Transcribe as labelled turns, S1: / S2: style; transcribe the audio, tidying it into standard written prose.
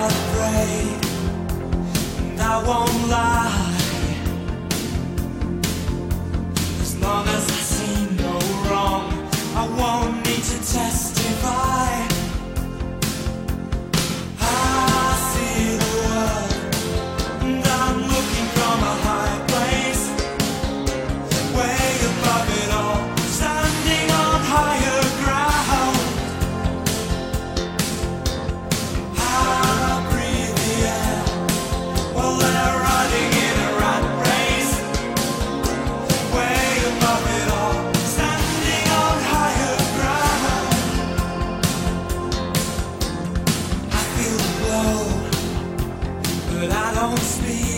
S1: afraid, and I won't lie. As long as I see no wrong, I won't need to testify. I see the world, and I'm looking from a high place, way above it all, standing on higher ground. I breathe the air while they're running in a rat race, way above it all, standing on higher ground. I feel the blow, but I don't speak.